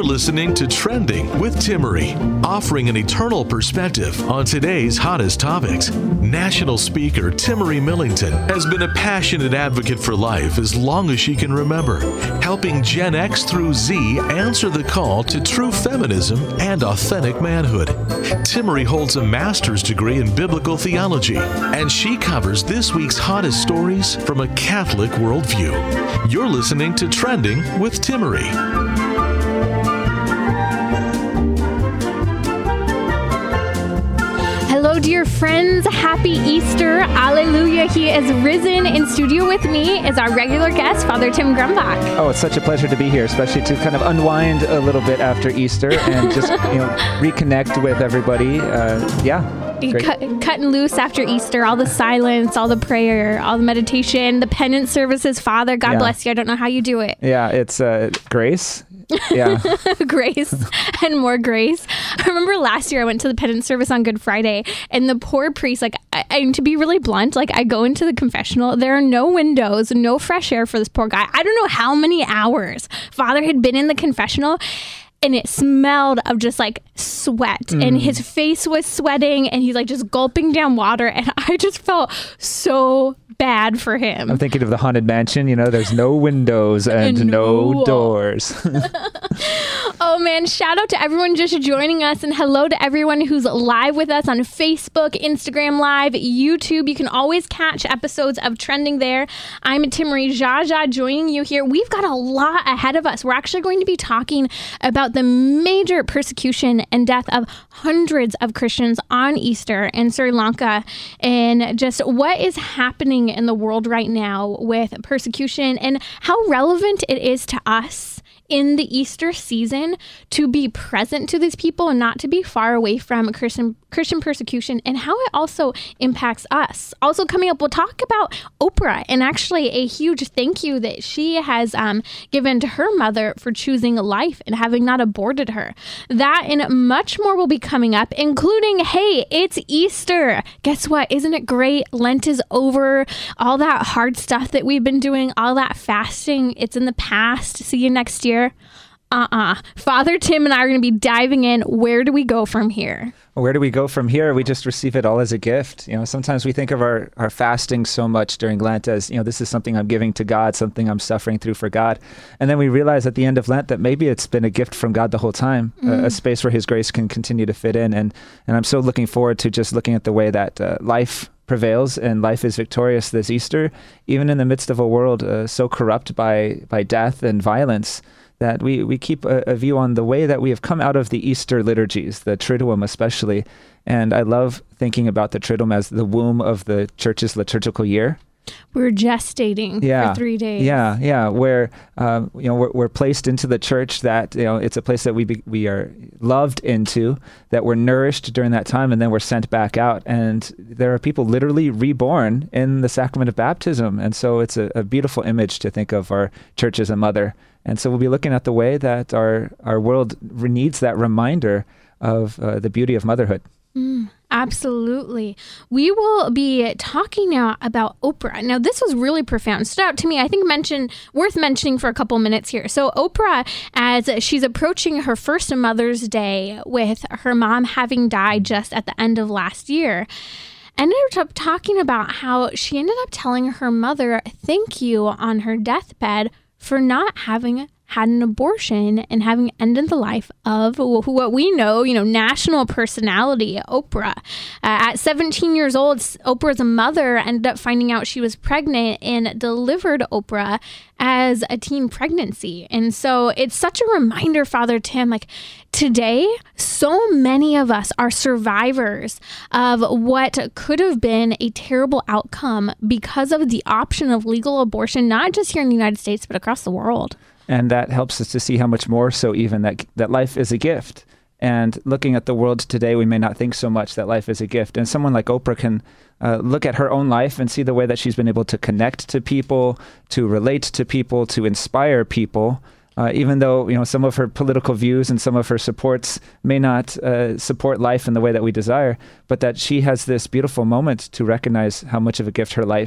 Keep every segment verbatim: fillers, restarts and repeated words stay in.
You're listening to Trending with Timmerie, offering an eternal perspective on today's hottest topics. National speaker Timmerie Millington has been a passionate advocate for life as long as she can remember, helping Gen X through Z answer the call to true feminism and authentic manhood. Timmerie holds a master's degree in biblical theology, and she covers this week's hottest stories from a Catholic worldview. You're listening to Trending with Timmerie. Hello, dear friends. Happy Easter. Alleluia. He is risen. In studio with me is our regular guest, Father Tim Grumbach. Oh, it's such a pleasure to be here, especially to kind of unwind a little bit after Easter and just, you know, reconnect with everybody. Uh, yeah. Cut, cutting loose after Easter, all the silence, all the prayer, all the meditation, the penance services. Father, God yeah. bless you. I don't know how you do it. Yeah, it's uh, grace. Yeah. Grace and more grace. I remember last year I went to the penance service on Good Friday, and the poor priest, like, I, and to be really blunt, like, I go into the confessional, there are no windows, no fresh air for this poor guy. I don't know how many hours Father had been in the confessional, and it smelled of just like sweat, mm. and his face was sweating, and he's like just gulping down water, and I just felt so bad for him. I'm thinking of the Haunted Mansion, you know, there's no windows and, and no, no doors. Oh man, shout out to everyone just joining us, and hello to everyone who's live with us on Facebook, Instagram Live, YouTube. You can always catch episodes of Trending there. I'm Timmerie Jaja joining you here. We've got a lot ahead of us. We're actually going to be talking about the major persecution and death of hundreds of Christians on Easter in Sri Lanka, and just what is happening in the world right now with persecution and how relevant it is to us in the Easter season to be present to these people and not to be far away from Christian Christian persecution, and how it also impacts us. Also coming up, we'll talk about Oprah, and actually a huge thank you that she has um, given to her mother for choosing life and having not aborted her. That and much more will be coming up, including, hey, it's Easter. Guess what? Isn't it great? Lent is over. All that hard stuff that we've been doing, all that fasting, it's in the past. See you next year. Uh-uh. Father Tim and I are going to be diving in. Where do we go from here? Where do we go from here? We just receive it all as a gift. You know, sometimes we think of our, our fasting so much during Lent as, you know, this is something I'm giving to God, something I'm suffering through for God. And then we realize at the end of Lent that maybe it's been a gift from God the whole time, mm. a, a space where his grace can continue to fit in. And, and I'm so looking forward to just looking at the way that uh, life prevails and life is victorious this Easter, even in the midst of a world uh, so corrupt by, by death and violence, that we, we keep a, a view on the way that we have come out of the Easter liturgies, the Triduum especially. And I love thinking about the Triduum as the womb of the church's liturgical year. We're gestating yeah, for three days. Yeah, yeah, where um, you know we're, we're placed into the church, that you know it's a place that we be, we are loved into, that we're nourished during that time, and then we're sent back out. And there are people literally reborn in the sacrament of baptism, and so it's a, a beautiful image to think of our church as a mother. And so we'll be looking at the way that our our world needs that reminder of uh, the beauty of motherhood. Mm, absolutely. We will be talking now about Oprah. Now, this was really profound. Stood out to me. I think mention worth mentioning for a couple minutes here. So Oprah, as she's approaching her first Mother's Day with her mom having died just at the end of last year, ended up talking about how she ended up telling her mother thank you on her deathbed for not having had an abortion and having ended the life of what we know, you know, national personality, Oprah. Uh, at seventeen years old, Oprah's mother ended up finding out she was pregnant and delivered Oprah as a teen pregnancy. And so it's such a reminder, Father Tim, like today, so many of us are survivors of what could have been a terrible outcome because of the option of legal abortion, not just here in the United States, but across the world. And that helps us to see how much more so even that that life is a gift. And looking at the world today, we may not think so much that life is a gift. And someone like Oprah can uh, look at her own life and see the way that she's been able to connect to people, to relate to people, to inspire people, uh, even though, you know, some of her political views and some of her supports may not uh, support life in the way that we desire, but that she has this beautiful moment to recognize how much of a gift her life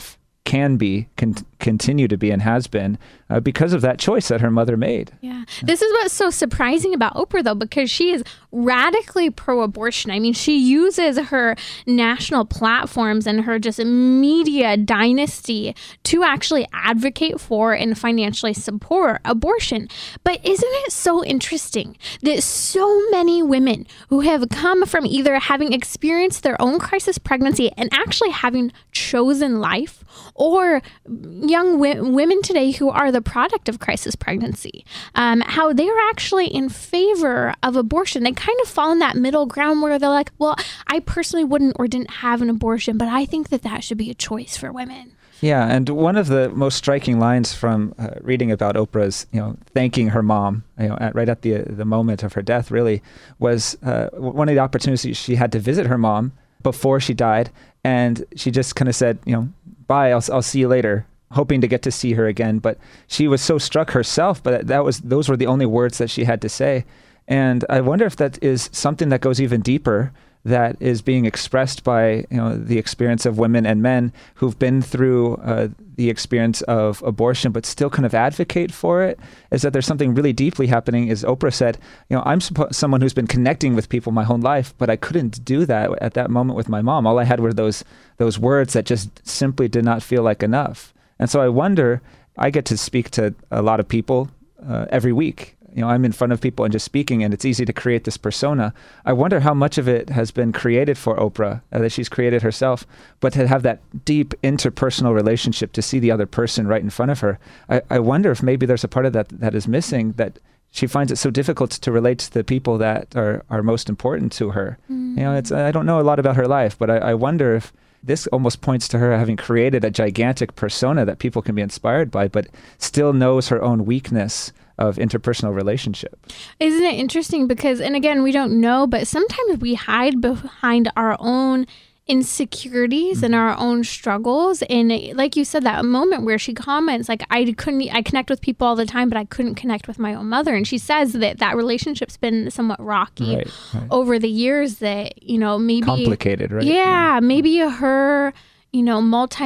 can be, can continue to be, and has been uh, because of that choice that her mother made. Yeah. This is what's so surprising about Oprah, though, because she is radically pro-abortion. I mean, she uses her national platforms and her just media dynasty to actually advocate for and financially support abortion. But isn't it so interesting that so many women who have come from either having experienced their own crisis pregnancy and actually having chosen life, or young w- women today who are the product of crisis pregnancy, um, how they are actually in favor of abortion. They kind of fall in that middle ground where they're like, well, I personally wouldn't or didn't have an abortion, but I think that that should be a choice for women. Yeah, and one of the most striking lines from uh, reading about Oprah's, you know, thanking her mom, you know, at, right at the the moment of her death, really, was uh, one of the opportunities she had to visit her mom before she died, and she just kind of said, you know, bye, I'll I'll see you later, hoping to get to see her again. But she was so struck herself, but that was those were the only words that she had to say. And I wonder if that is something that goes even deeper, that is being expressed by, you know, the experience of women and men who've been through uh, the experience of abortion, but still kind of advocate for it, is that there's something really deeply happening. As Oprah said, you know, I'm suppo- someone who's been connecting with people my whole life, but I couldn't do that at that moment with my mom. All I had were those those words that just simply did not feel like enough. And so I wonder, I get to speak to a lot of people uh, every week. You know, I'm in front of people and just speaking, and it's easy to create this persona. I wonder how much of it has been created for Oprah, uh, that she's created herself, but to have that deep interpersonal relationship, to see the other person right in front of her. I, I wonder if maybe there's a part of that that is missing, that she finds it so difficult to relate to the people that are, are most important to her. Mm. You know, it's I don't know a lot about her life, but I, I wonder if this almost points to her having created a gigantic persona that people can be inspired by, but still knows her own weakness of interpersonal relationship. Isn't it interesting? Because, and again, we don't know, but sometimes we hide behind our own insecurities mm-hmm. and our own struggles. And like you said, that moment where she comments, like, I couldn't, I connect with people all the time, but I couldn't connect with my own mother. And she says that that relationship's been somewhat rocky right, right. over the years, that, you know, maybe complicated, right? Yeah, yeah. Maybe her, you know,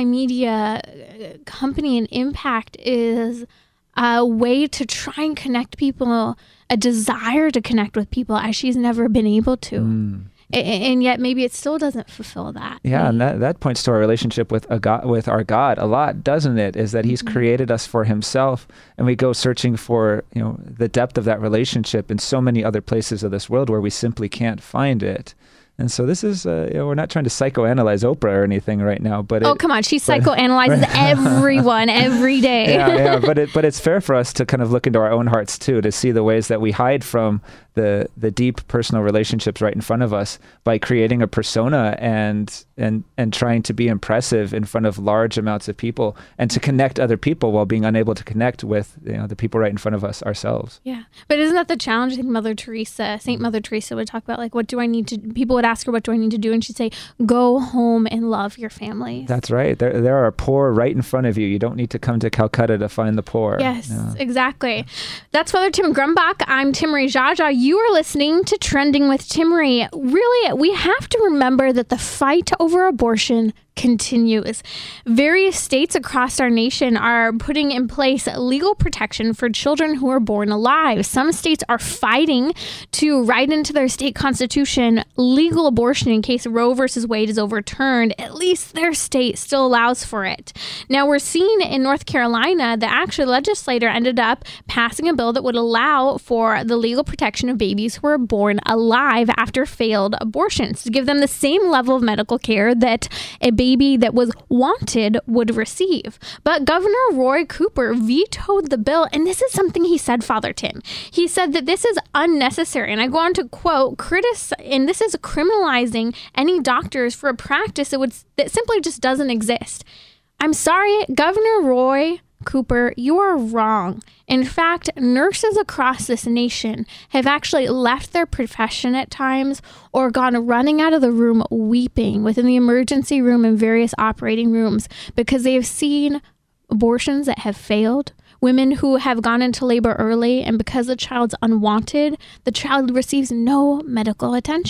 multimedia company and impact is a way to try and connect people, a desire to connect with people as she's never been able to. Mm. And yet maybe it still doesn't fulfill that. Yeah, and that, that points to our relationship with a God, with our God a lot, doesn't it? Is that he's mm-hmm. created us for himself, and we go searching for, you know, the depth of that relationship in so many other places of this world where we simply can't find it. And so this is, uh, you know, we're not trying to psychoanalyze Oprah or anything right now, but oh, it, come on, she psychoanalyzes but, everyone every day. yeah, yeah, but it, but it's fair for us to kind of look into our own hearts too, to see the ways that we hide from the the deep personal relationships right in front of us by creating a persona and and and trying to be impressive in front of large amounts of people, and to connect other people while being unable to connect with, you know, the people right in front of us ourselves. Yeah, but isn't that the challenge? I think Mother Teresa, Saint Mother Teresa would talk about, like, what do I need to? People would ask her, what do I need to do? And she'd say, go home and love your family. That's right. There there are poor right in front of you. You don't need to come to Calcutta to find the poor. Yes, yeah. exactly. That's Father Tim Grumbach. I'm Timmerie Jaja. You are listening to Trending with Timmerie. Really, we have to remember that the fight over abortion continues. Various states across our nation are putting in place legal protection for children who are born alive. Some states are fighting to write into their state constitution legal abortion in case Roe versus Wade is overturned. At least their state still allows for it. Now, we're seeing in North Carolina, the actual legislator ended up passing a bill that would allow for the legal protection of babies who are born alive after failed abortions, to give them the same level of medical care that a baby that was wanted would receive. But Governor Roy Cooper vetoed the bill, and this is something he said, Father Tim. He said that this is unnecessary, and I go on to quote, critic, and this is criminalizing any doctors for a practice that would that simply just doesn't exist. I'm sorry, Governor Roy Cooper, you are wrong. In fact, nurses across this nation have actually left their profession at times or gone running out of the room weeping within the emergency room and various operating rooms because they have seen abortions that have failed, women who have gone into labor early, and because the child's unwanted, the child receives no medical attention.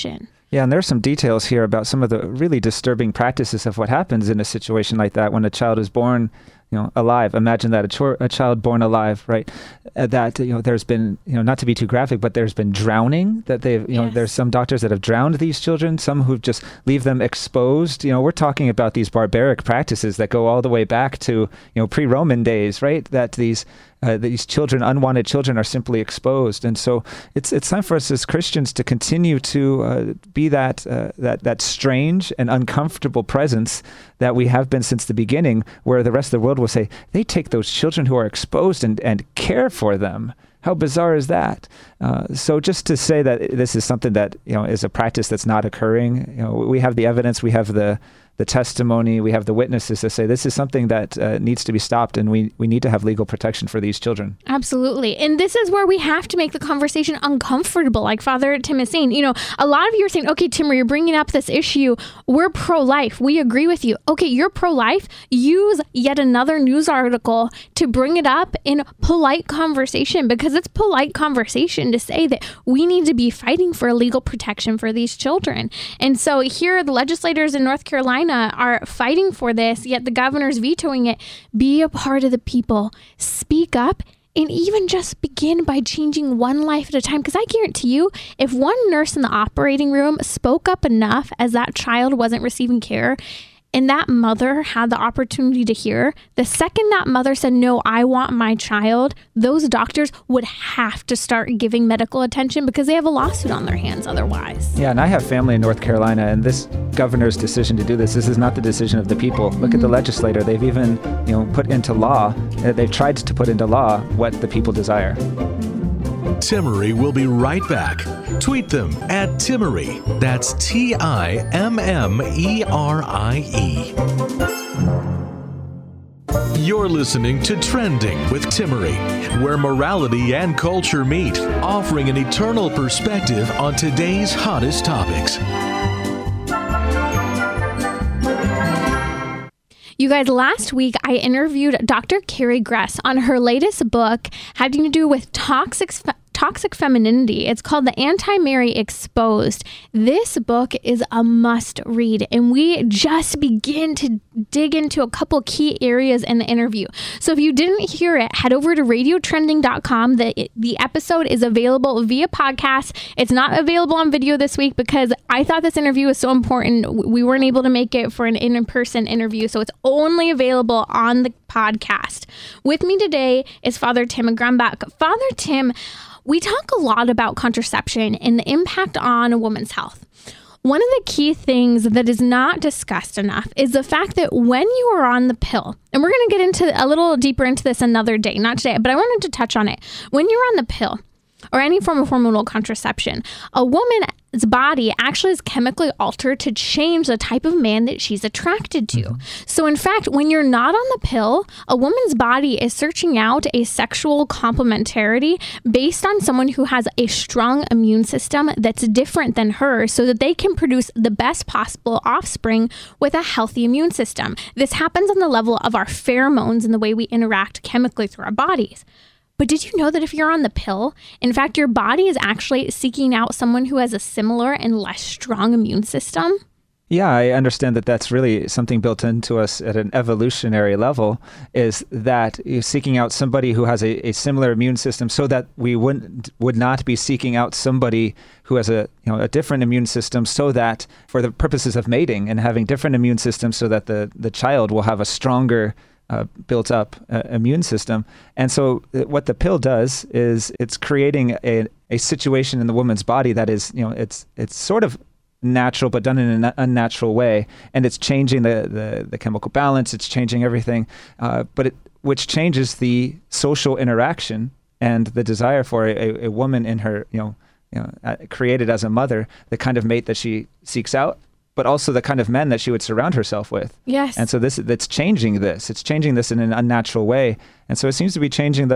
Yeah, and there's some details here about some of the really disturbing practices of what happens in a situation like that when a child is born, you know, alive. Imagine that a, ch- a child born alive, right? Uh, that, you know, there's been, you know, not to be too graphic, but there's been drowning. That they've, you yes. know, there's some doctors that have drowned these children. Some who just leave them exposed. You know, we're talking about these barbaric practices that go all the way back to, you know, pre-Roman days, right? That these Uh, these children, unwanted children, are simply exposed, and so it's it's time for us as Christians to continue to uh, be that uh, that that strange and uncomfortable presence that we have been since the beginning, where the rest of the world will say they take those children who are exposed and and care for them. How bizarre is that? Uh, so just to say that this is something that, you know, is a practice that's not occurring. You know, we have the evidence, we have the the testimony, we have the witnesses to say this is something that uh, needs to be stopped, and we, we need to have legal protection for these children. Absolutely. And this is where we have to make the conversation uncomfortable, like Father Tim is saying. You know, a lot of you are saying, okay, Timmer, you're bringing up this issue. We're pro-life. We agree with you. Okay, you're pro-life. Use yet another news article to bring it up in polite conversation, because it's polite conversation to say that we need to be fighting for legal protection for these children. And so here, the legislators in North Carolina are fighting for this, yet the governor's vetoing it. Be a part of the people. Speak up, and even just begin by changing one life at a time. Because I guarantee you, if one nurse in the operating room spoke up enough as that child wasn't receiving care, and that mother had the opportunity to hear, the second that mother said, no, I want my child, those doctors would have to start giving medical attention, because they have a lawsuit on their hands otherwise. Yeah, and I have family in North Carolina, and this governor's decision to do this, this is not the decision of the people. Look mm-hmm. at the legislator. They've even, you know, put into law, uh, they've tried to put into law what the people desire. Timmerie will be right back. Tweet them at Timmerie. That's T I M M E R I E. You're listening to Trending with Timmerie, where morality and culture meet, offering an eternal perspective on today's hottest topics. You guys, last week I interviewed Doctor Carrie Gress on her latest book having to do with toxic toxic femininity. It's called The Anti-Mary Exposed. This book is a must read, and we just begin to dig into a couple key areas in the interview. So if you didn't hear it, head over to radio trending dot com. The, the episode is available via podcast. It's not available on video this week because I thought this interview was so important. We weren't able to make it for an in-person interview, so it's only available on the podcast. With me today is Father Tim Grumbach. Father Tim, we talk a lot about contraception and the impact on a woman's health. One of the key things that is not discussed enough is the fact that when you are on the pill, and we're going to get into a little deeper into this another day, not today, but I wanted to touch on it. When you're on the pill or any form of hormonal contraception, a woman's body actually is chemically altered to change the type of man that she's attracted to. Mm-hmm. So in fact, when you're not on the pill, a woman's body is searching out a sexual complementarity based on someone who has a strong immune system that's different than hers, so that they can produce the best possible offspring with a healthy immune system. This happens on the level of our pheromones and the way we interact chemically through our bodies. But did you know that if you're on the pill, in fact, your body is actually seeking out someone who has a similar and less strong immune system? Yeah, I understand that that's really something built into us at an evolutionary level, is that you're seeking out somebody who has a, a similar immune system, so that we wouldn't would not be seeking out somebody who has a you know a different immune system, so that for the purposes of mating and having different immune systems, so that the, the child will have a stronger Uh, built up uh, immune system. And so uh, what the pill does is it's creating a, a situation in the woman's body that is, you know, it's it's sort of natural, but done in an unnatural way. And it's changing the, the, the chemical balance, it's changing everything, uh, but it, which changes the social interaction and the desire for a, a woman in her, you know, you know, uh, created as a mother, the kind of mate that she seeks out, but also the kind of men that she would surround herself with. Yes. And so this that's changing this. It's changing this in an unnatural way. And so it seems to be changing the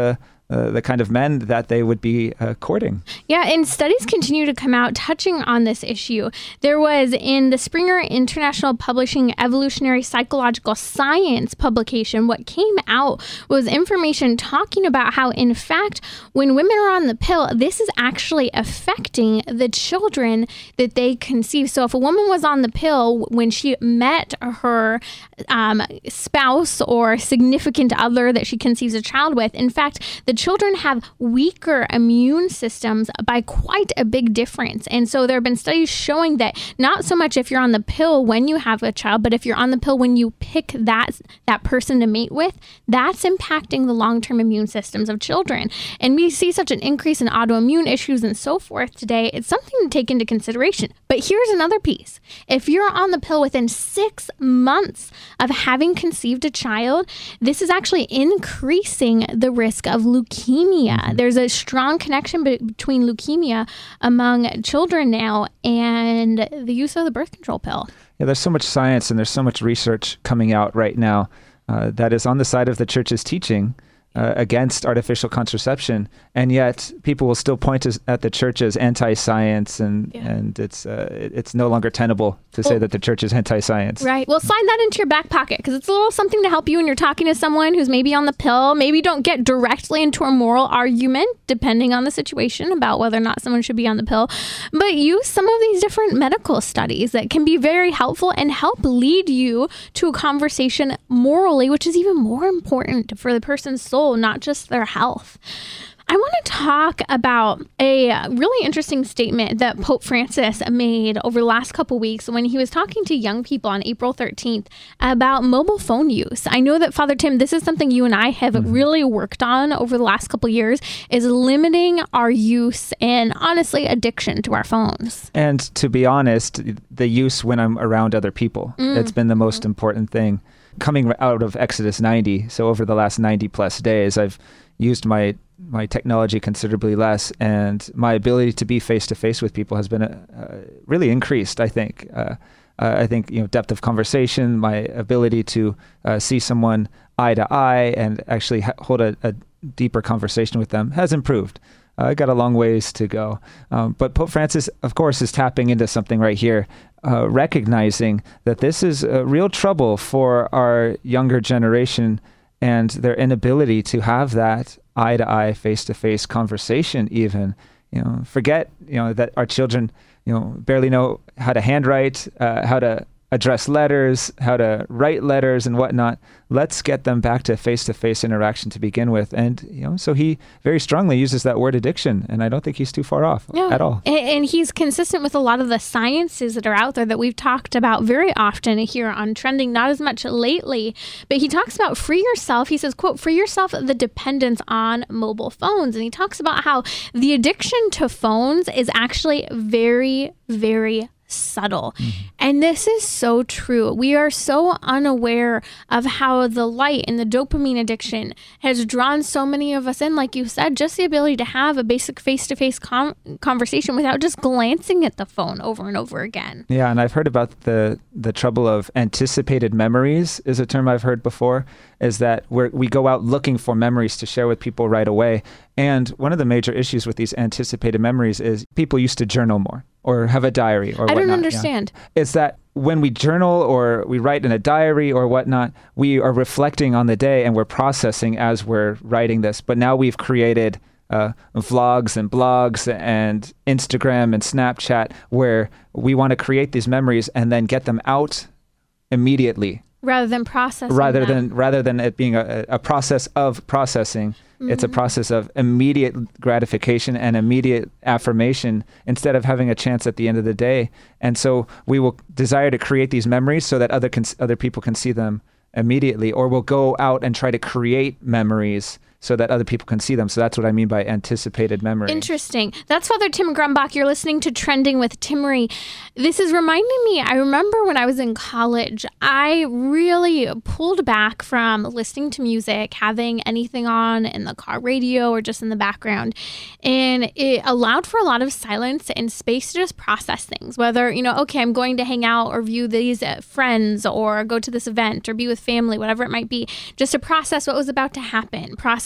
uh, the kind of men that they would be uh, courting. Yeah, and studies continue to come out touching on this issue. There was in the Springer International Publishing Evolutionary Psychological Science publication, what came out was information talking about how, in fact, when women are on the pill, this is actually affecting the children that they conceive. So if a woman was on the pill when she met her um, spouse or significant other that she conceives a child with, in fact, the children have weaker immune systems by quite a big difference. And so there have been studies showing that not so much if you're on the pill when you have a child, but if you're on the pill when you pick that that person to mate with, that's impacting the long-term immune systems of children. And we see such an increase in autoimmune issues and so forth today. It's something to take into consideration. But here's another piece. If you're on the pill within six months of having conceived a child, this is actually increasing the risk of leukemia. There's a strong connection be- between leukemia among children now and the use of the birth control pill. Yeah, there's so much science and there's so much research coming out right now uh, that is on the side of the church's teaching uh, against artificial contraception, and yet people will still point as, at the church as anti-science, and yeah. and it's uh, it's no longer tenable to well, say that the church is anti-science. Right. Well, slide that into your back pocket, because it's a little something to help you when you're talking to someone who's maybe on the pill. Maybe don't get directly into a moral argument, depending on the situation, about whether or not someone should be on the pill. But use some of these different medical studies that can be very helpful and help lead you to a conversation morally, which is even more important for the person's soul, not just their health. I want to talk about a really interesting statement that Pope Francis made over the last couple weeks when he was talking to young people on April thirteenth about mobile phone use. I know that, Father Tim, this is something you and I have mm-hmm. really worked on over the last couple years, is limiting our use and, honestly, addiction to our phones. And to be honest, the use when I'm around other people. Mm. It's been the most mm-hmm. important thing. Coming out of Exodus ninety, so over the last ninety plus days, I've used my my technology considerably less, and my ability to be face to face with people has been uh, really increased. I think. Uh, uh, I think you know depth of conversation, my ability to uh, see someone eye to eye and actually ha- hold a, a deeper conversation with them has improved. I uh, got a long ways to go, um, but Pope Francis, of course, is tapping into something right here, uh, recognizing that this is a real trouble for our younger generation and their inability to have that eye-to-eye, face-to-face conversation. Even, you know, forget, you know, that our children, you know, barely know how to handwrite, uh, how to address letters, how to write letters and whatnot. Let's get them back to face-to-face interaction to begin with. And, you know, so he very strongly uses that word addiction, and I don't think he's too far off yeah. at all. And, and he's consistent with a lot of the sciences that are out there that we've talked about very often here on Trending, not as much lately, but he talks about free yourself. He says, quote, free yourself of the dependence on mobile phones. And he talks about how the addiction to phones is actually very, very subtle. Mm-hmm. And this is so true. We are so unaware of how the light and the dopamine addiction has drawn so many of us in. Like you said, just the ability to have a basic face-to-face com- conversation without just glancing at the phone over and over again. Yeah, and I've heard about the the trouble of anticipated memories is a term I've heard before, is that we're, we go out looking for memories to share with people right away. And one of the major issues with these anticipated memories is people used to journal more or have a diary or whatnot. I don't understand. Yeah. It's that when we journal or we write in a diary or whatnot, we are reflecting on the day and we're processing as we're writing this. But now we've created uh, vlogs and blogs and Instagram and Snapchat where we want to create these memories and then get them out immediately. Rather than processing Rather them. than rather than it being a, a process of processing, mm-hmm. it's a process of immediate gratification and immediate affirmation instead of having a chance at the end of the day. And so we will desire to create these memories so that other can, other people can see them immediately, or we'll go out and try to create memories so that other people can see them. So that's what I mean by anticipated memory. Interesting. That's Father Tim Grumbach. You're listening to Trending with Timmery. This is reminding me, I remember when I was in college, I really pulled back from listening to music, having anything on in the car radio or just in the background. And it allowed for a lot of silence and space to just process things, whether, you know, okay, I'm going to hang out or view these uh, friends or go to this event or be with family, whatever it might be, just to process what was about to happen, process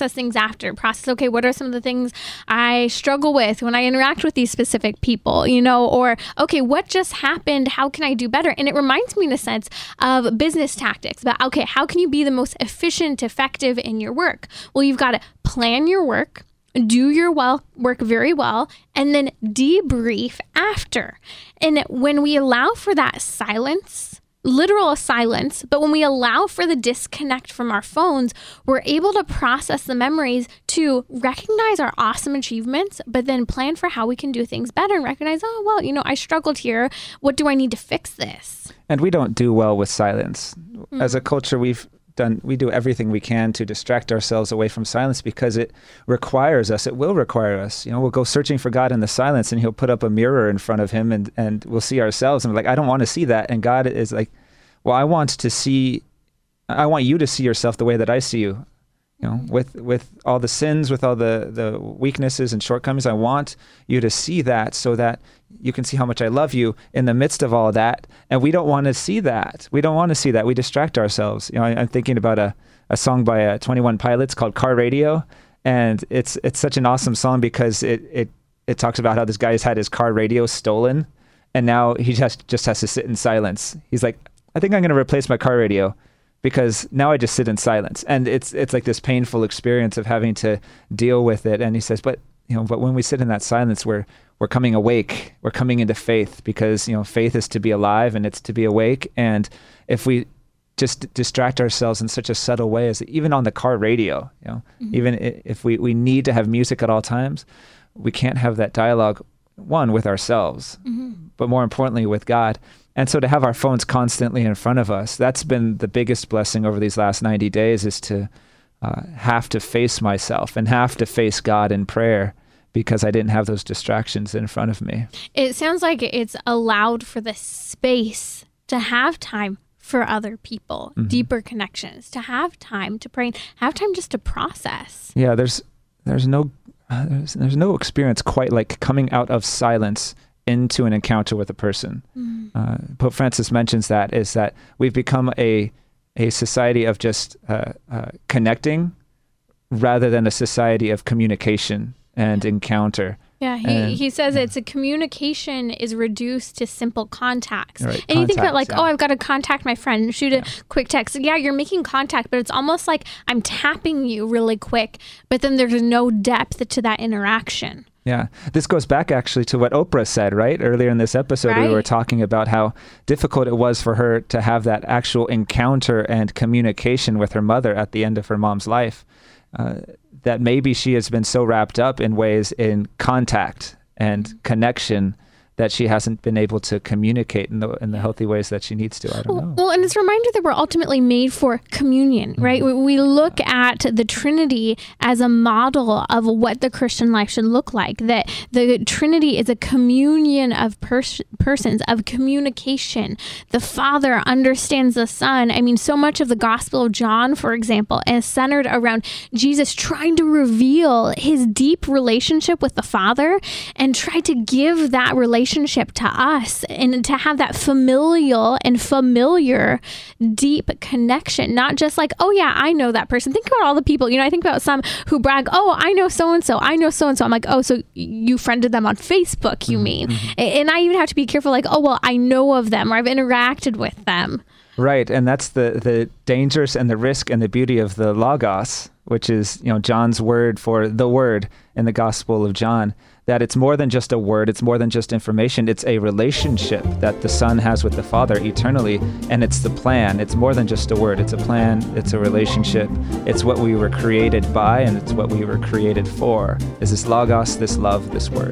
process things after. Process, okay, what are some of the things I struggle with when I interact with these specific people, you know, or, okay, what just happened? How can I do better? And it reminds me in a sense of business tactics about, okay, how can you be the most efficient, effective in your work? Well, you've got to plan your work, do your well work very well, and then debrief after. And when we allow for that silence, literal silence, but when we allow for the disconnect from our phones, we're able to process the memories to recognize our awesome achievements, but then plan for how we can do things better and recognize, oh, well, you know, I struggled here. What do I need to fix this? And we don't do well with silence. Mm-hmm. As a culture, we've done, we do everything we can to distract ourselves away from silence because it requires us. It will require us. You know, we'll go searching for God in the silence, and he'll put up a mirror in front of him, and, and we'll see ourselves. And we're like, I don't want to see that. And God is like, well, I want to see, I want you to see yourself the way that I see you. You know, with, with all the sins, with all the, the weaknesses and shortcomings, I want you to see that so that you can see how much I love you in the midst of all of that. And we don't want to see that. We don't want to see that. We distract ourselves. You know, I, I'm thinking about a, a song by uh, twenty-one Pilots called Car Radio. And it's it's such an awesome song because it, it, it talks about how this guy has had his car radio stolen. And now he just, just has to sit in silence. He's like, I think I'm going to replace my car radio, because now I just sit in silence. And it's it's like this painful experience of having to deal with it. And he says, but you know, but when we sit in that silence, we're we're coming awake. We're coming into faith, because you know, faith is to be alive and it's to be awake. And if we just distract ourselves in such a subtle way, as even on the car radio, you know, mm-hmm. even if we, we need to have music at all times, we can't have that dialogue, one, with ourselves, mm-hmm. but more importantly with God. And so to have our phones constantly in front of us, that's been the biggest blessing over these last ninety days, is to uh, have to face myself and have to face God in prayer, because I didn't have those distractions in front of me. It sounds like it's allowed for the space to have time for other people, mm-hmm. deeper connections, to have time to pray, have time just to process. Yeah, there's there's no uh, there's, there's no experience quite like coming out of silence into an encounter with a person. Mm. Uh, Pope Francis mentions that, is that we've become a a society of just uh, uh, connecting rather than a society of communication and encounter. Yeah, he, and, he says yeah. it's a communication is reduced to simple contacts. Right, and you think about like, yeah. oh, I've got to contact my friend, shoot a yeah. quick text. Yeah, you're making contact, but it's almost like I'm tapping you really quick, but then there's no depth to that interaction. Yeah. This goes back actually to what Oprah said, right? Earlier in this episode, right. we were talking about how difficult it was for her to have that actual encounter and communication with her mother at the end of her mom's life. Uh, that maybe she has been so wrapped up in ways in contact and connection that she hasn't been able to communicate in the in the healthy ways that she needs to. I don't know. Well, and it's a reminder that we're ultimately made for communion, right? Mm-hmm. We look at the Trinity as a model of what the Christian life should look like, that the Trinity is a communion of pers- persons, of communication. The Father understands the Son. I mean, so much of the Gospel of John, for example, is centered around Jesus trying to reveal his deep relationship with the Father and try to give that relationship relationship to us, and to have that familial and familiar deep connection, not just like, oh yeah, I know that person. Think about all the people, you know, I think about some who brag, oh, I know so-and-so, I know so-and-so. I'm like, oh, so you friended them on Facebook, you mean? Mm-hmm. And I even have to be careful, like, oh, well, I know of them, or I've interacted with them. Right. And that's the, the dangers and the risk and the beauty of the Logos, which is, you know, John's word for the word in the Gospel of John, that it's more than just a word, it's more than just information, it's a relationship that the Son has with the Father eternally, and it's the plan. It's more than just a word, it's a plan, it's a relationship, it's what we were created by, and it's what we were created for, is this Logos, this love, this word.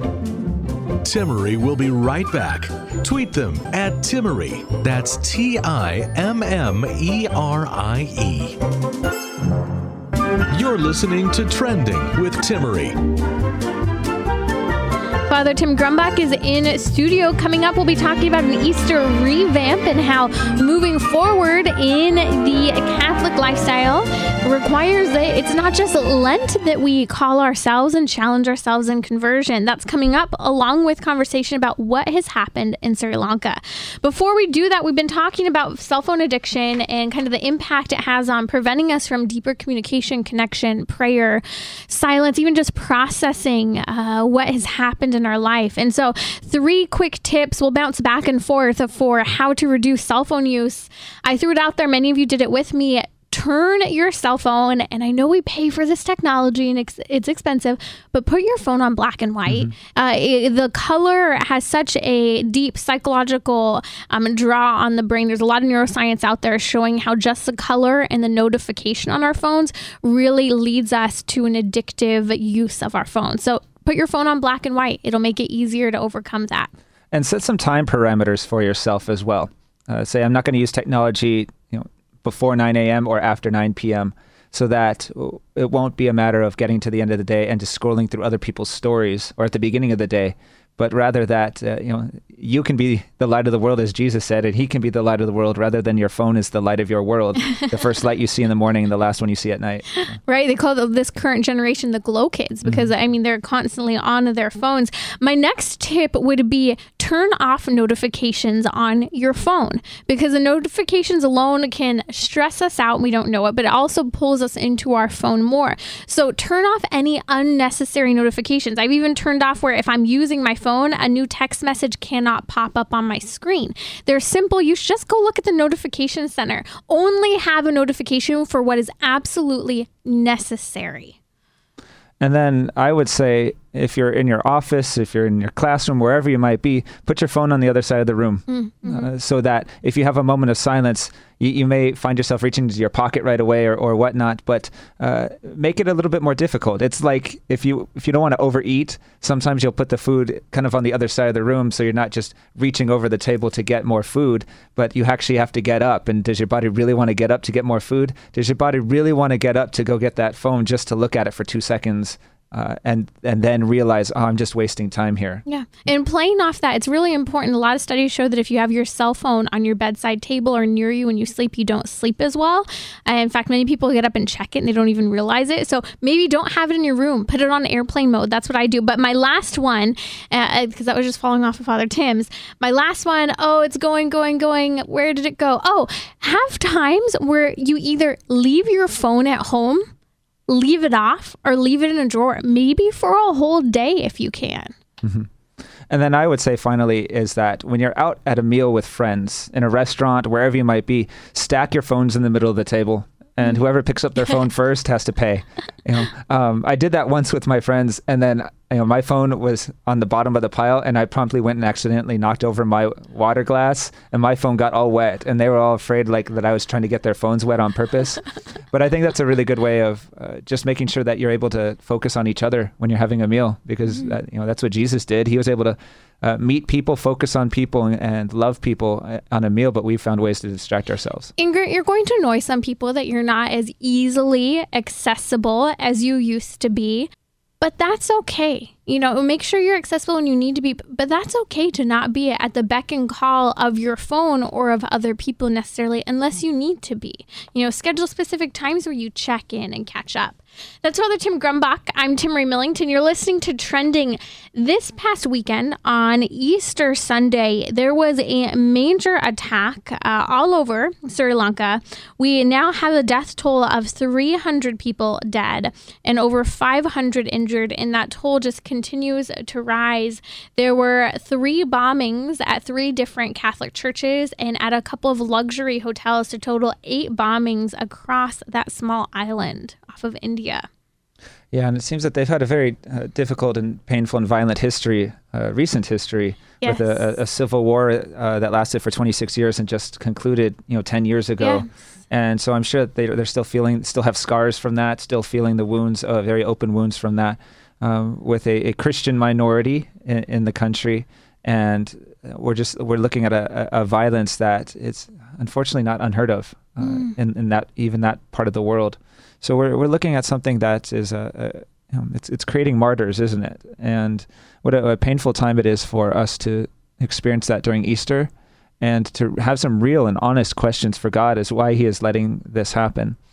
Timmerie will be right back. Tweet them at Timmerie. That's T I M M E R I E. You're listening to Trending with Timmerie. Father Tim Grumbach is in studio. Coming up, we'll be talking about an Easter revamp and how moving forward in the Catholic lifestyle, requires that it's not just Lent that we call ourselves and challenge ourselves in conversion. That's coming up along with conversation about what has happened in Sri Lanka. Before we do that, we've been talking about cell phone addiction and kind of the impact it has on preventing us from deeper communication, connection, prayer, silence, even just processing uh, what has happened in our life. And so three quick tips, we'll bounce back and forth for how to reduce cell phone use. I threw it out there. Many of you did it with me. Turn your cell phone, and I know we pay for this technology and it's, it's expensive, but put your phone on black and white. Mm-hmm. Uh, it, the color has such a deep psychological um, draw on the brain. There's a lot of neuroscience out there showing how just the color and the notification on our phones really leads us to an addictive use of our phone. So put your phone on black and white. It'll make it easier to overcome that. And set some time parameters for yourself as well. Uh, say, I'm not going to use technology, you know, before nine a.m. or after nine p.m. so that it won't be a matter of getting to the end of the day and just scrolling through other people's stories or at the beginning of the day, but rather that, uh, you know, you can be the light of the world, as Jesus said, and he can be the light of the world rather than your phone is the light of your world, the first light you see in the morning and the last one you see at night. Right. They call this current generation the glow kids because, mm-hmm. I mean, they're constantly on their phones. My next tip would be turn off notifications on your phone because the notifications alone can stress us out and we don't know it, but it also pulls us into our phone more. So turn off any unnecessary notifications. I've even turned off where if I'm using my phone, a new text message cannot pop up on my screen. They're simple. You should just go look at the notification center. Only have a notification for what is absolutely necessary. And then I would say, if you're in your office, if you're in your classroom, wherever you might be, put your phone on the other side of the room mm-hmm. uh, so that if you have a moment of silence, you, you may find yourself reaching into your pocket right away or, or whatnot, but uh, make it a little bit more difficult. It's like if you if you don't want to overeat, sometimes you'll put the food kind of on the other side of the room so you're not just reaching over the table to get more food, but you actually have to get up. And does your body really want to get up to get more food? Does your body really want to get up to go get that phone just to look at it for two seconds? Uh, and and then realize, oh, I'm just wasting time here. Yeah. And playing off that, it's really important. A lot of studies show that if you have your cell phone on your bedside table or near you when you sleep, you don't sleep as well. Uh, in fact, many people get up and check it and they don't even realize it. So maybe don't have it in your room. Put it on airplane mode. That's what I do. But my last one, because uh, that was just falling off of Father Tim's, my last one, oh, it's going, going, going. Where did it go? Oh, have times where you either leave your phone at home, leave it off, or leave it in a drawer, maybe for a whole day if you can. Mm-hmm. And then I would say finally is that when you're out at a meal with friends, in a restaurant, wherever you might be, stack your phones in the middle of the table. And whoever picks up their phone first has to pay. You know, um, I did that once with my friends, and then you know my phone was on the bottom of the pile, and I promptly went and accidentally knocked over my water glass, and my phone got all wet, and they were all afraid like that I was trying to get their phones wet on purpose. But I think that's a really good way of uh, just making sure that you're able to focus on each other when you're having a meal, because mm-hmm. that, you know that's what Jesus did. He was able to Uh, meet people, focus on people, and, and love people on a meal, but we've found ways to distract ourselves. Ingrid, you're going to annoy some people that you're not as easily accessible as you used to be, but that's okay. You know, make sure you're accessible when you need to be, but that's okay to not be at the beck and call of your phone or of other people necessarily, unless you need to be. You know, schedule specific times where you check in and catch up. That's Father Tim Grumbach. I'm Timmerie Millington. You're listening to Trending. This past weekend on Easter Sunday, there was a major attack uh, all over Sri Lanka. We now have a death toll of three hundred people dead and over five hundred injured, and that toll just continues to rise. There were three bombings at three different Catholic churches and at a couple of luxury hotels, to total eight bombings across that small island off of India. Yeah, and it seems that they've had a very uh, difficult and painful and violent history, uh, recent history, yes. with a, a civil war uh, that lasted for twenty-six years and just concluded, you know, ten years ago. Yes. And so I'm sure that they, they're still feeling, still have scars from that, still feeling the wounds, uh, very open wounds from that, um, with a, a Christian minority in, in the country. And we're just, we're looking at a, a violence that it's unfortunately not unheard of uh, mm. in, in that, even that part of the world. So we're we're looking at something that is a, a you know, it's it's creating martyrs, isn't it? And what a, a painful time it is for us to experience that during Easter, and to have some real and honest questions for God as why He is letting this happen.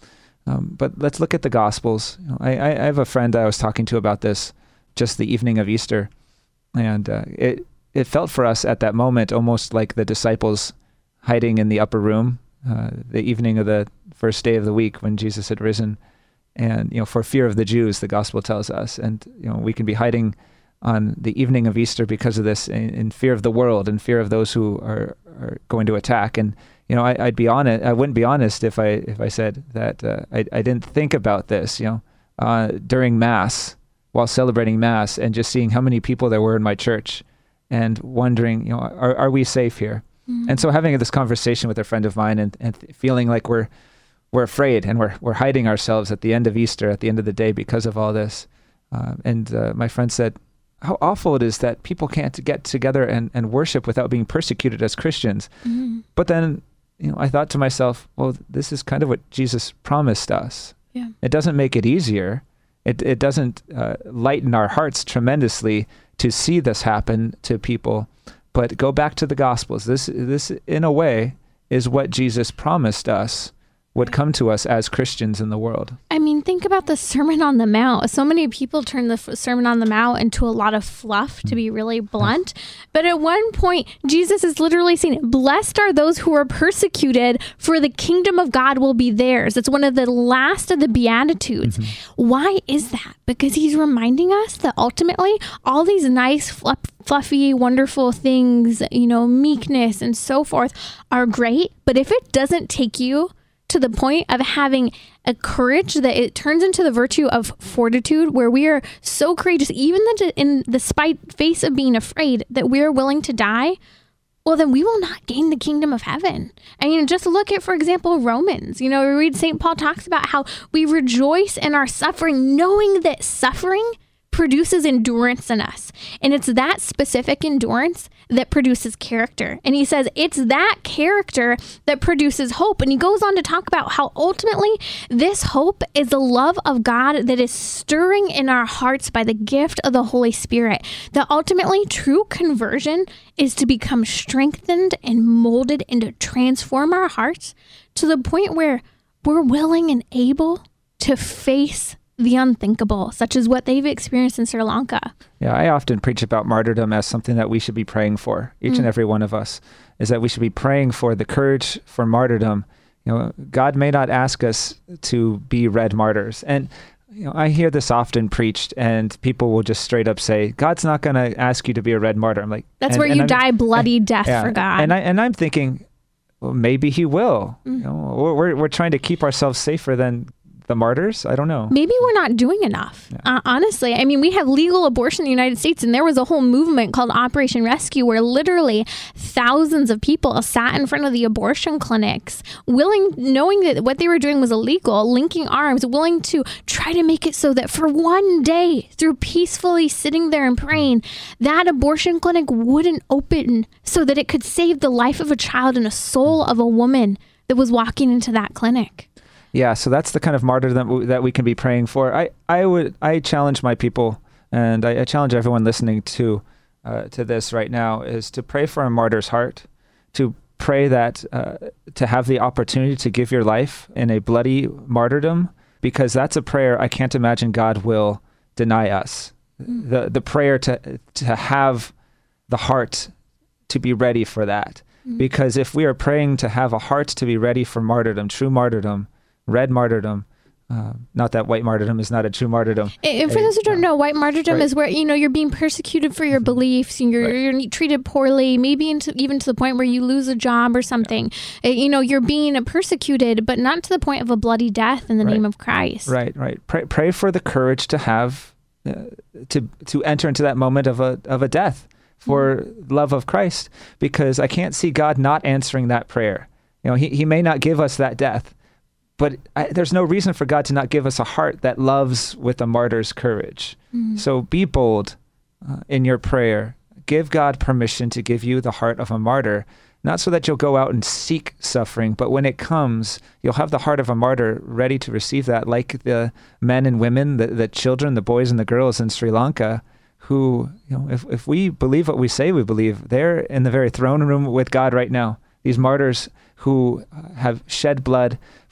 Um, but let's look at the Gospels. You know, I, I have a friend I was talking to about this just the evening of Easter, and uh, it it felt for us at that moment almost like the disciples hiding in the upper room, uh, the evening of the first day of the week when Jesus had risen, and you know, for fear of the Jews, the Gospel tells us, and you know, we can be hiding on the evening of Easter because of this, in, in fear of the world, and fear of those who are, are going to attack. And you know, I, I'd be honest. I wouldn't be honest if I if I said that uh, I I didn't think about this. You know, uh, during Mass, while celebrating Mass, and just seeing how many people there were in my church, and wondering, you know, are are we safe here? Mm-hmm. And so having this conversation with a friend of mine, and, and feeling like we're we're afraid and we're we're hiding ourselves at the end of Easter, at the end of the day, because of all this. Uh, and uh, my friend said, how awful it is that people can't get together and, and worship without being persecuted as Christians. Mm-hmm. But then, you know, I thought to myself, well, this is kind of what Jesus promised us. Yeah. It doesn't make it easier. It it doesn't uh, lighten our hearts tremendously to see this happen to people. But go back to the Gospels. This this in a way is what Jesus promised us would come to us as Christians in the world. I mean, think about the Sermon on the Mount. So many people turn the f- Sermon on the Mount into a lot of fluff, to be really blunt. But at one point, Jesus is literally saying, blessed are those who are persecuted, for the kingdom of God will be theirs. It's one of the last of the Beatitudes. Mm-hmm. Why is that? Because he's reminding us that ultimately all these nice, fluff, fluffy, wonderful things, you know, meekness and so forth are great. But if it doesn't take you to the point of having a courage that it turns into the virtue of fortitude, where we are so courageous, even in the spite face of being afraid, that we're willing to die, well, then we will not gain the kingdom of heaven. And, you know, just look at, for example, Romans. You know, we read Saint Paul talks about how we rejoice in our suffering, knowing that suffering produces endurance in us. And it's that specific endurance that produces character. And he says it's that character that produces hope. And he goes on to talk about how ultimately this hope is the love of God that is stirring in our hearts by the gift of the Holy Spirit. That ultimately true conversion is to become strengthened and molded and to transform our hearts to the point where we're willing and able to face the unthinkable, such as what they've experienced in Sri Lanka. Yeah, I often preach about martyrdom as something that we should be praying for, each mm. and every one of us, is that we should be praying for the courage for martyrdom. You know, God may not ask us to be red martyrs. And you know, I hear this often preached, and people will just straight up say, God's not going to ask you to be a red martyr. I'm like, that's and, where and you I'm, die bloody and, death yeah, for God. And I and I'm thinking, well, maybe he will. Mm. You know, we're we're trying to keep ourselves safer than the martyrs. I don't know. Maybe we're not doing enough. Yeah. Uh, honestly, I mean, we have legal abortion in the United States, and there was a whole movement called Operation Rescue where literally thousands of people sat in front of the abortion clinics, willing, knowing that what they were doing was illegal, linking arms, willing to try to make it so that for one day, through peacefully sitting there and praying, that abortion clinic wouldn't open so that it could save the life of a child and a soul of a woman that was walking into that clinic. Yeah, so that's the kind of martyrdom that we, that we can be praying for. I, I would I challenge my people, and I, I challenge everyone listening to uh, to this right now, is to pray for a martyr's heart, to pray that uh, to have the opportunity to give your life in a bloody martyrdom, because that's a prayer I can't imagine God will deny us. Mm. The the prayer to to have the heart to be ready for that, mm. because if we are praying to have a heart to be ready for martyrdom, true martyrdom, red martyrdom, uh, not that white martyrdom is not a true martyrdom. And for those who don't know, white martyrdom right. is where, you know, you're being persecuted for your beliefs, and you're, right. you're treated poorly, maybe into, even to the point where you lose a job or something. Yeah. You know, you're being persecuted, but not to the point of a bloody death in the right. name of Christ. Right, right. Pray, pray for the courage to have, uh, to to enter into that moment of a of a death for mm-hmm. love of Christ, because I can't see God not answering that prayer. You know, he, he may not give us that death, but I, there's no reason for God to not give us a heart that loves with a martyr's courage. Mm. So be bold uh, in your prayer. Give God permission to give you the heart of a martyr, not so that you'll go out and seek suffering, but when it comes, you'll have the heart of a martyr ready to receive that, like the men and women, the, the children, the boys and the girls in Sri Lanka, who, you know, if, if we believe what we say we believe, they're in the very throne room with God right now. These martyrs who have shed blood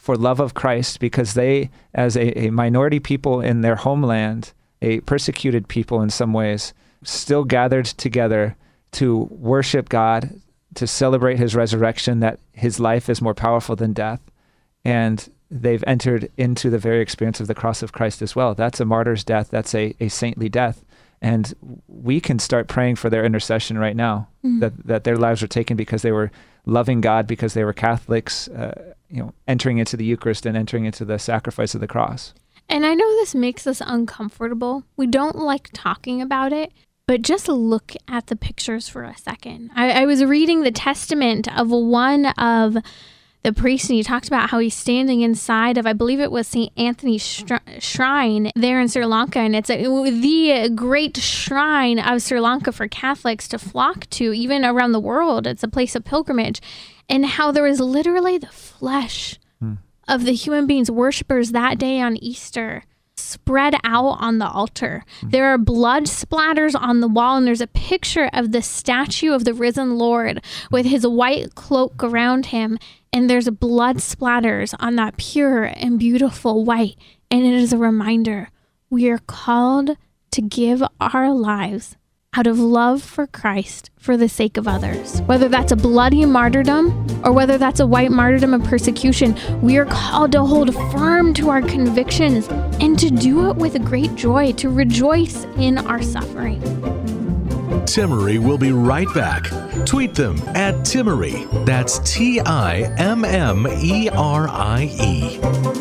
for love of Christ, because they, as a, a minority people in their homeland, a persecuted people in some ways, still gathered together to worship God, to celebrate his resurrection, that his life is more powerful than death. And they've entered into the very experience of the cross of Christ as well. That's a martyr's death. That's a, a saintly death. And we can start praying for their intercession right now, mm. that, that their lives were taken because they were loving God, because they were Catholics, uh, you know, entering into the Eucharist and entering into the sacrifice of the cross. And I know this makes us uncomfortable. We don't like talking about it, but just look at the pictures for a second. I, I was reading the testament of one of the priests, and he talked about how he's standing inside of, I believe it was Saint Anthony's Str- shrine there in Sri Lanka. And it's a, the great shrine of Sri Lanka for Catholics to flock to, even around the world. It's a place of pilgrimage. And how there was literally the flesh hmm. of the human beings, worshipers that day on Easter, spread out on the altar. There are blood splatters on the wall, and there's a picture of the statue of the risen Lord with his white cloak around him, and there's blood splatters on that pure and beautiful white. And it is a reminder, we are called to give our lives out of love for Christ for the sake of others. Whether that's a bloody martyrdom or whether that's a white martyrdom of persecution, we are called to hold firm to our convictions and to do it with a great joy, to rejoice in our suffering. Timmerie will be right back. Tweet them at Timmerie. That's T I M M E R I E.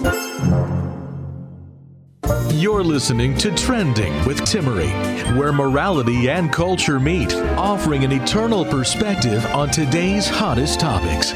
You're listening to Trending with Timmerie, where morality and culture meet, offering an eternal perspective on today's hottest topics.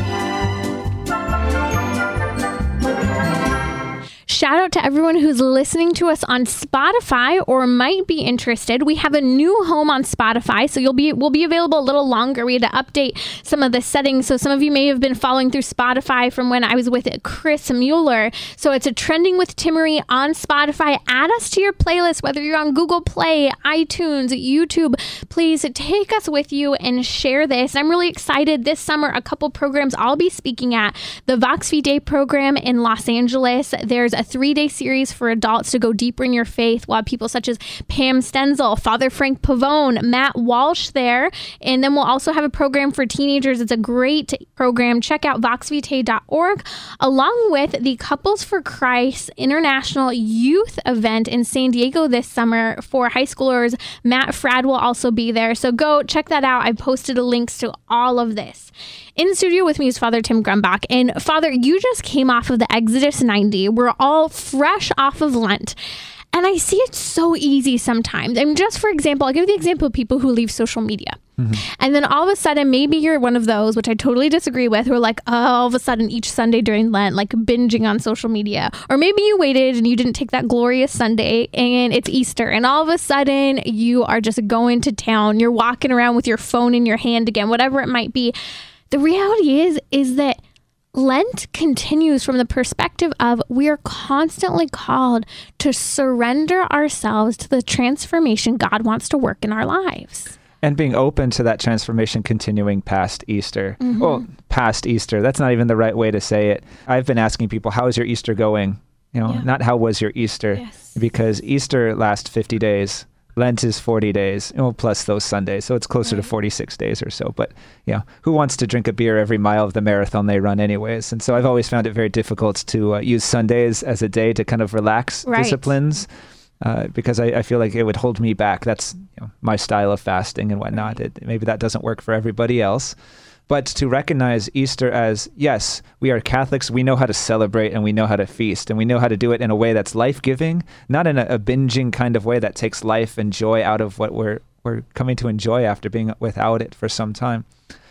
Shout out to everyone who's listening to us on Spotify or might be interested. We have a new home on Spotify, so you'll be we'll be available a little longer. We had to update some of the settings, so some of you may have been following through Spotify from when I was with Chris Mueller. So it's a Trending with Timmerie on Spotify. Add us to your playlist, whether you're on Google Play, iTunes, YouTube. Please take us with you and share this. I'm really excited. This summer, a couple programs I'll be speaking at. The Vox Vitae program in Los Angeles. There's a three-day series for adults to go deeper in your faith. We'll have people such as Pam Stenzel, Father Frank Pavone, Matt Walsh there. And then we'll also have a program for teenagers. It's a great program. Check out vox vitae dot org, along with the Couples for Christ International Youth event in San Diego this summer for high schoolers. Matt Frad will also be there. So go check that out. I posted links to all of this. In the studio with me is Father Tim Grumbach. And Father, you just came off of the Exodus ninety. We're all fresh off of Lent. And I see it so easy sometimes. I mean, just for example, I'll give the example of people who leave social media. Mm-hmm. And then all of a sudden, maybe you're one of those, which I totally disagree with, who are like, oh, all of a sudden each Sunday during Lent, like binging on social media. Or maybe you waited and you didn't take that glorious Sunday and it's Easter. And all of a sudden you are just going to town. You're walking around with your phone in your hand again, whatever it might be. The reality is, is that Lent continues from the perspective of we are constantly called to surrender ourselves to the transformation God wants to work in our lives. And being open to that transformation continuing past Easter. Mm-hmm. Well, past Easter, that's not even the right way to say it. I've been asking people, how is your Easter going? You know, yeah. Not how was your Easter? Yes. Because Easter lasts fifty days. Lent is forty days, well, plus those Sundays. So it's closer right. to forty-six days or so. But, you know, who wants to drink a beer every mile of the marathon they run anyways? And so I've always found it very difficult to uh, use Sundays as a day to kind of relax right. disciplines uh, because I, I feel like it would hold me back. That's you know, my style of fasting and whatnot. It, maybe that doesn't work for everybody else. But to recognize Easter as, yes, we are Catholics, we know how to celebrate and we know how to feast, and we know how to do it in a way that's life-giving, not in a, a binging kind of way that takes life and joy out of what we're we're coming to enjoy after being without it for some time.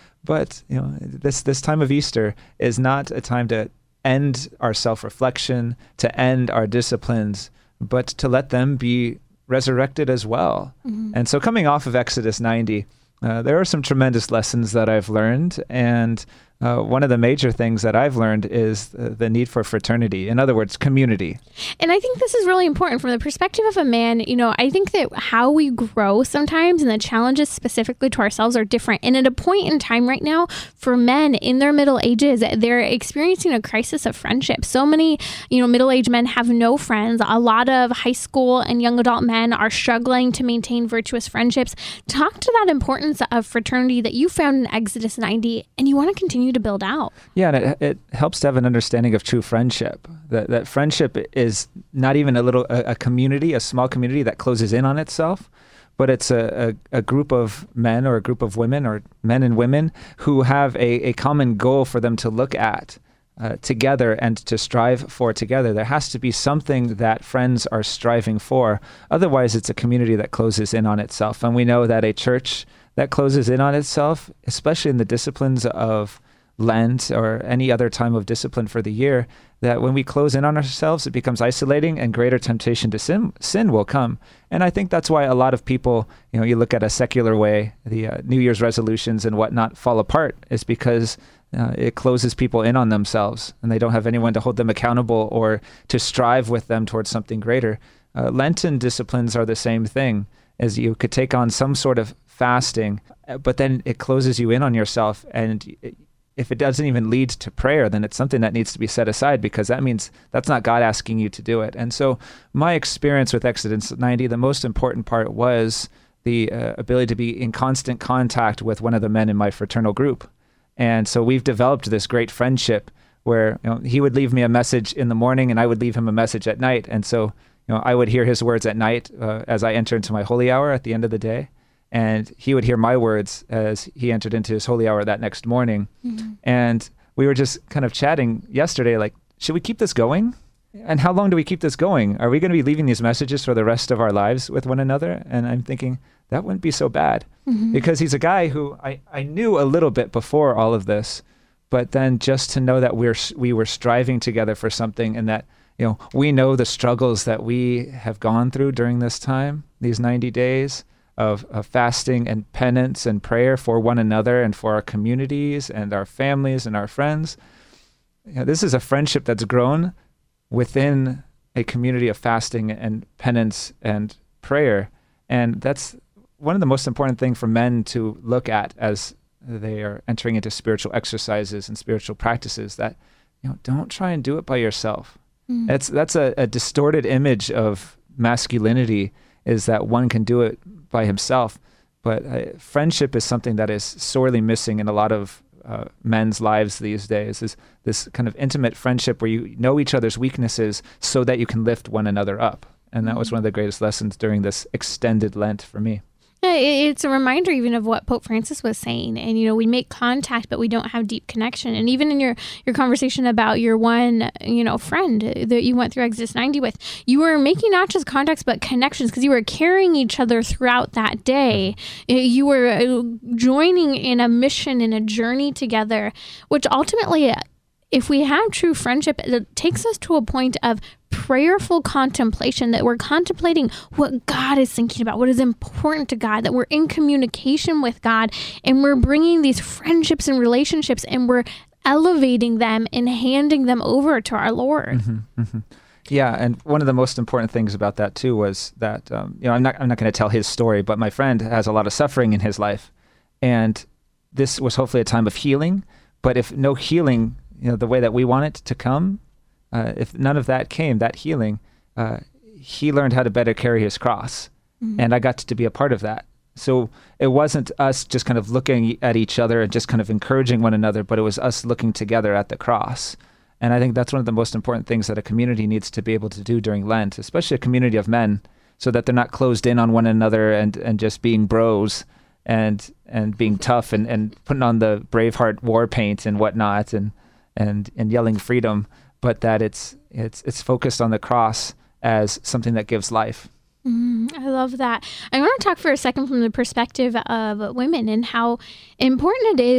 But you know, this this time of Easter is not a time to end our self-reflection, to end our disciplines, but to let them be resurrected as well. Mm-hmm. And so coming off of Exodus ninety, Uh, there are some tremendous lessons that I've learned, and uh, one of the major things that I've learned is uh, the need for fraternity. In other words, community. And I think this is really important from the perspective of a man. You know, I think that how we grow sometimes and the challenges specifically to ourselves are different. And at a point in time right now, for men in their middle ages, they're experiencing a crisis of friendship. So many, you know, middle-aged men have no friends. A lot of high school and young adult men are struggling to maintain virtuous friendships. Talk to that importance of fraternity that you found in Exodus ninety, and you want to continue to build out. Yeah, and it, it helps to have an understanding of true friendship. That that friendship is not even a little a, a community, a small community that closes in on itself, but it's a, a, a group of men or a group of women or men and women who have a, a common goal for them to look at uh, together and to strive for together. There has to be something that friends are striving for. Otherwise, it's a community that closes in on itself. And we know that a church that closes in on itself, especially in the disciplines of Lent or any other time of discipline for the year, that when we close in on ourselves, it becomes isolating and greater temptation to sin, sin will come. And I think that's why a lot of people, you know, you look at a secular way, the uh, New Year's resolutions and whatnot fall apart, is because uh, it closes people in on themselves and they don't have anyone to hold them accountable or to strive with them towards something greater. Uh, Lenten disciplines are the same thing, as you could take on some sort of fasting, but then it closes you in on yourself. And it, if it doesn't even lead to prayer, then it's something that needs to be set aside, because that means that's not God asking you to do it. And so my experience with Exodus ninety, the most important part was the uh, ability to be in constant contact with one of the men in my fraternal group. And so we've developed this great friendship where, you know, he would leave me a message in the morning and I would leave him a message at night. And so, you know, I would hear his words at night uh, as I enter into my holy hour at the end of the day. And he would hear my words as he entered into his holy hour that next morning. Mm-hmm. And we were just kind of chatting yesterday, like, should we keep this going? And how long do we keep this going? Are we going to be leaving these messages for the rest of our lives with one another? And I'm thinking, that wouldn't be so bad. Mm-hmm. Because he's a guy who I, I knew a little bit before all of this, but then just to know that we're we were striving together for something, and that, you know, we know the struggles that we have gone through during this time, these ninety days, Of, of fasting and penance and prayer for one another and for our communities and our families and our friends. You know, this is a friendship that's grown within a community of fasting and penance and prayer. And that's one of the most important things for men to look at as they are entering into spiritual exercises and spiritual practices, that, you know, don't try and do it by yourself. Mm. It's, that's a, a distorted image of masculinity, is that one can do it by himself. But uh, friendship is something that is sorely missing in a lot of uh, men's lives these days, is this kind of intimate friendship where you know each other's weaknesses so that you can lift one another up. And that mm-hmm. was one of the greatest lessons during this extended Lent for me. It's a reminder even of what Pope Francis was saying. And, you know, we make contact, but we don't have deep connection. And even in your, your conversation about your one, you know, friend that you went through Exodus ninety with, you were making not just contacts, but connections, because you were carrying each other throughout that day. You were joining in a mission, in a journey together, which ultimately, if we have true friendship, it takes us to a point of prayerful contemplation, that we're contemplating what God is thinking about, what is important to God, that we're in communication with God, and we're bringing these friendships and relationships and we're elevating them and handing them over to our Lord. Mm-hmm, mm-hmm. Yeah, and one of the most important things about that too was that, um, you know, I'm not I'm not going to tell his story, but my friend has a lot of suffering in his life, and this was hopefully a time of healing. But if no healing, you know, the way that we want it to come, Uh, if none of that came, that healing, uh, he learned how to better carry his cross. Mm-hmm. And I got to be a part of that. So it wasn't us just kind of looking at each other and just kind of encouraging one another, but it was us looking together at the cross. And I think that's one of the most important things that a community needs to be able to do during Lent, especially a community of men, so that they're not closed in on one another and, and just being bros and and being tough and, and putting on the Braveheart war paint and whatnot and and, and yelling freedom, but that it's it's it's focused on the cross as something that gives life. Mm, I love that. I want to talk for a second from the perspective of women and how important it is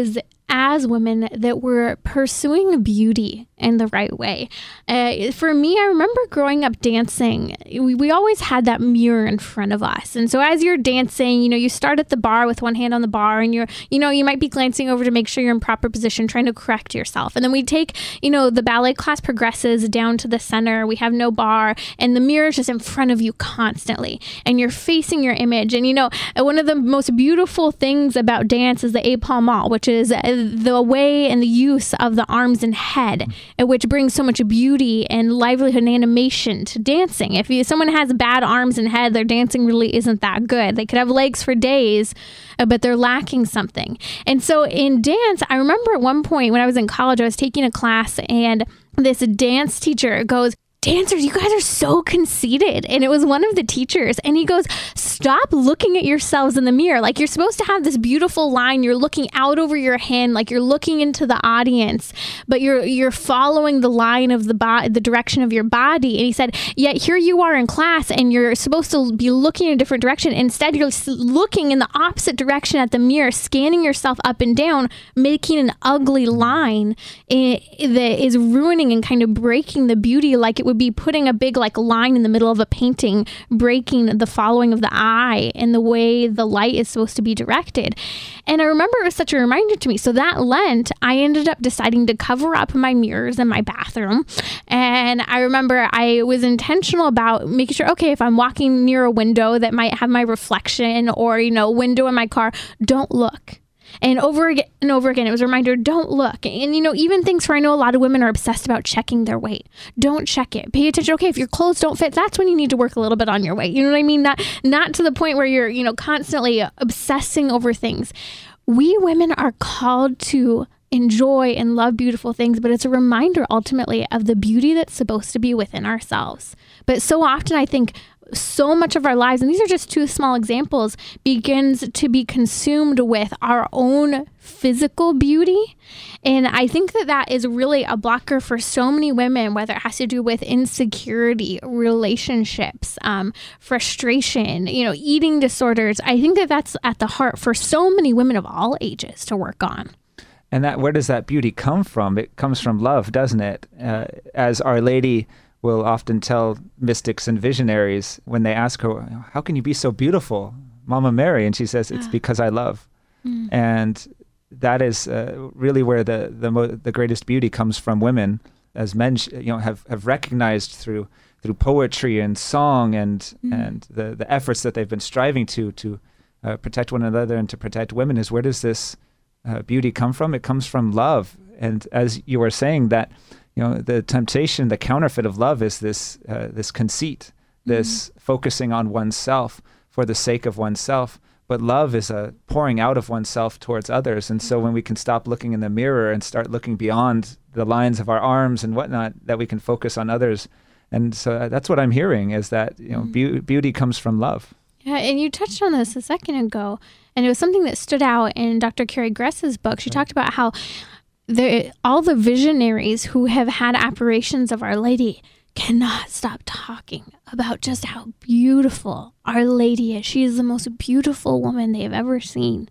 as women that we're pursuing beauty in the right way. Uh, for me, I remember growing up dancing, we, we always had that mirror in front of us. And so as you're dancing, you know, you start at the bar with one hand on the bar and you're, you know, you might be glancing over to make sure you're in proper position, trying to correct yourself. And then we take, you know, the ballet class progresses down to the center. We have no bar and the mirror is just in front of you constantly. And you're facing your image. And, you know, one of the most beautiful things about dance is the épaulement, which is the way and the use of the arms and head, which brings so much beauty and livelihood and animation to dancing. If you, someone has bad arms and head, their dancing really isn't that good. They could have legs for days, but they're lacking something. And so in dance, I remember at one point when I was in college, I was taking a class and this dance teacher goes, "Dancers, you guys are so conceited." And it was one of the teachers. And he goes, "Stop looking at yourselves in the mirror. Like, you're supposed to have this beautiful line. You're looking out over your hand, like you're looking into the audience, but you're you're following the line of the bo- the direction of your body." And he said, "Yet here you are in class and you're supposed to be looking in a different direction. Instead, you're looking in the opposite direction at the mirror, scanning yourself up and down, making an ugly line that is ruining and kind of breaking the beauty, like it would be putting a big like line in the middle of a painting, breaking the following of the eye and the way the light is supposed to be directed." And I remember it was such a reminder to me. So that Lent, I ended up deciding to cover up my mirrors in my bathroom. And I remember I was intentional about making sure, okay, if I'm walking near a window that might have my reflection or, you know, window in my car, don't look. And over again and over again, it was a reminder, don't look. And, you know, even things where I know a lot of women are obsessed about checking their weight. Don't check it. Pay attention. Okay, if your clothes don't fit, that's when you need to work a little bit on your weight. You know what I mean? Not, not to the point where you're, you know, constantly obsessing over things. We women are called to enjoy and love beautiful things, but it's a reminder ultimately of the beauty that's supposed to be within ourselves. But so often I think so much of our lives, and these are just two small examples, begins to be consumed with our own physical beauty. And I think that that is really a blocker for so many women, whether it has to do with insecurity, relationships, um, frustration, you know, eating disorders. I think that that's at the heart for so many women of all ages to work on. And that, where does that beauty come from? It comes from love, doesn't it? Uh, as Our Lady will often tell mystics and visionaries when they ask her, "How can you be so beautiful, Mama Mary?" And she says, "It's because I love." Mm. And that is uh, really where the the, mo- the greatest beauty comes from women, as men, you know, have, have recognized through through poetry and song and mm. and the, the efforts that they've been striving to to uh, protect one another and to protect women. Is where does this uh, beauty come from? It comes from love. And as you were saying, that, you know, the temptation, the counterfeit of love is this uh, this conceit, this mm-hmm. focusing on oneself for the sake of oneself. But love is a pouring out of oneself towards others. And so when we can stop looking in the mirror and start looking beyond the lines of our arms and whatnot, that we can focus on others. And so that's what I'm hearing, is that, you know, mm-hmm. be- beauty comes from love. Yeah, and you touched on this a second ago, and it was something that stood out in Doctor Carrie Gress's book. She right. talked about how the, all the visionaries who have had apparitions of Our Lady cannot stop talking about just how beautiful Our Lady is. She is the most beautiful woman they have ever seen.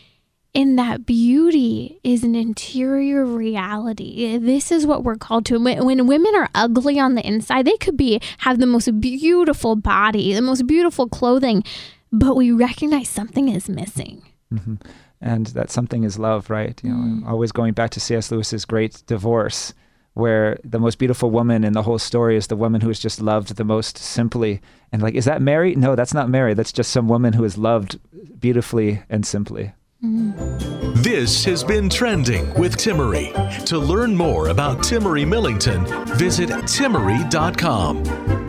And that beauty is an interior reality. This is what we're called to. When, when women are ugly on the inside, they could be have the most beautiful body, the most beautiful clothing, but we recognize something is missing. Mm-hmm. And that something is love, right? You know, mm. always going back to C S Lewis's Great Divorce, where the most beautiful woman in the whole story is the woman who is just loved the most simply. And like, is that Mary? No, that's not Mary. That's just some woman who is loved beautifully and simply. Mm-hmm. This has been Trending with Timmerie. To learn more about Timmerie Millington, visit timmerie dot com.